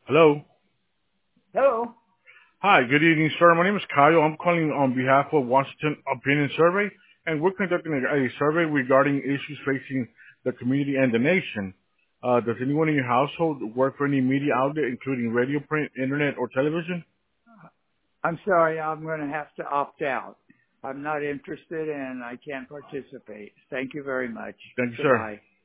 Hello. Hello. Hi, good evening, sir. My name is Kyle. I'm calling on behalf of Washington Opinion Survey, and we're conducting a survey regarding issues facing the community and the nation. Does anyone in your household work for any media outlet, including radio, print, internet, or television? I'm sorry, I'm going to have to opt out. I'm not interested and I can't participate. Thank you very much. Thank you, sir. Goodbye.